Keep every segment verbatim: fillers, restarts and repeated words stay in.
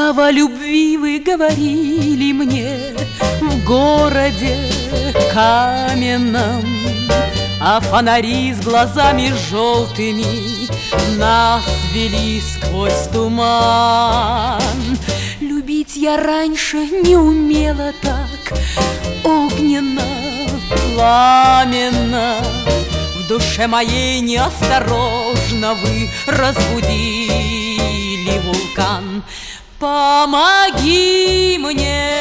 Слова любви вы говорили мне в городе каменном, а фонари с глазами желтыми нас вели сквозь туман. Любить я раньше не умела так огненно, пламенно. В душе моей неосторожно вы разбудили вулкан. Помоги мне,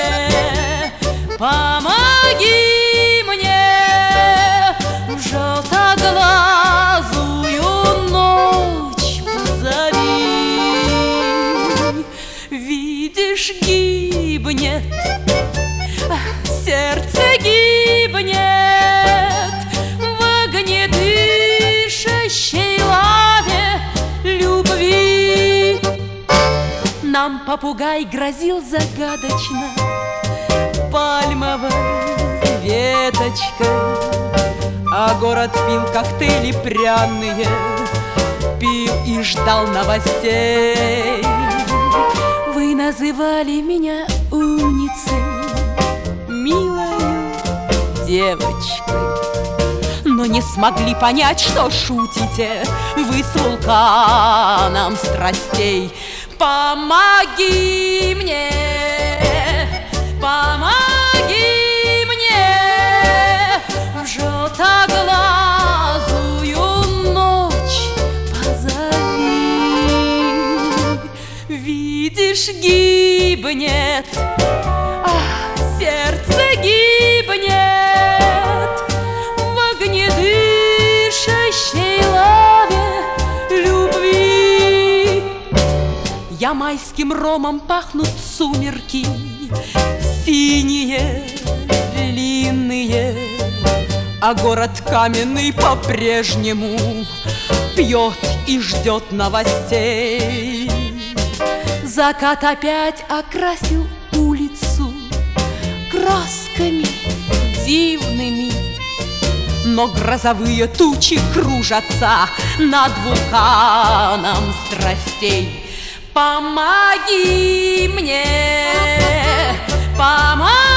помоги мне, в желтоглазую ночь позови. Видишь, гибнет, сердце гибнет в огнедышащей лаве любви. Нам попугай грозил загадочно пальмовой веточкой, а город пил коктейли пряные, пил и ждал новостей. Вы называли меня умницей, милою девочкой, но не смогли понять, что шутите вы с вулканом страстей. Помоги мне, помоги мне, в желтоглазую ночь позови. Видишь, гибнет, ах, сердце гибнет в огнедышащей лаве любви. Я майским ромом пахнут сумерки, синие, длинные, а город каменный по-прежнему пьет и ждет новостей. Закат опять окрасил улицу красками дивными, но грозовые тучи кружатся над вулканом страстей. Помоги мне, помоги.